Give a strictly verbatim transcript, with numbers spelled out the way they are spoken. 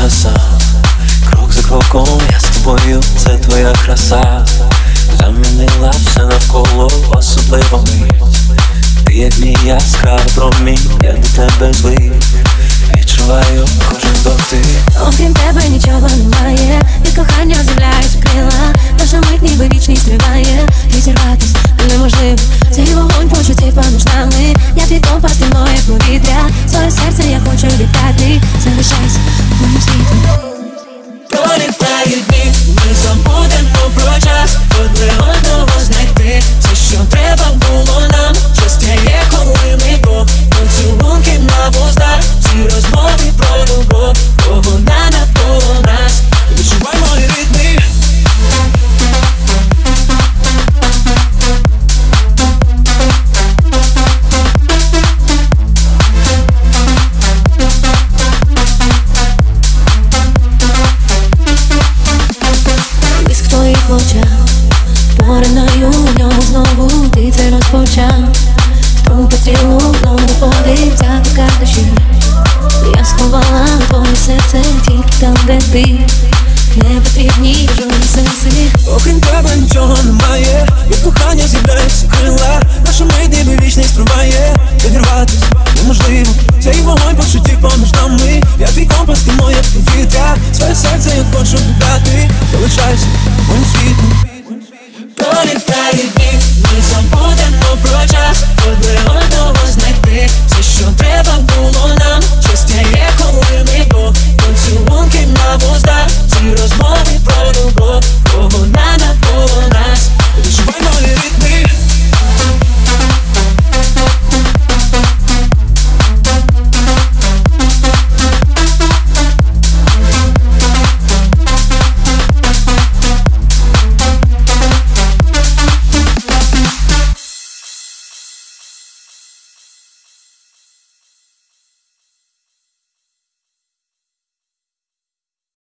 гаса. Крок за кроком я з тобою, це твоя краса. Замінила все навколо, особливо мить. Ти як мій яскравий промінь, я до тебе злий. Відчуваю кожен дотик. Окрім тебе нічого немає, від кохання з'являються крила. Наша мить ніби вічність триває, і зірватись неможливо. Цей вогонь почуттів поміж нами. Я твій компас, ти моє повітря. Своє серце я хочу літати. Залишайся моїм світом. Пролітають дні, ми забудемо про час. Одне одного знайти, все, що треба було нам. Щастя є, коли ми двох. Поцілунки на вустах, всі розмови про любов. Бо вона навколо нас. Відчувай мої ритми. Блиск твоїх очах, поринаю в ньому знову. Ти це розпочав. Струм по тілу, знову доходить затика душі. Я сховала твоє серце тільки там, де ти.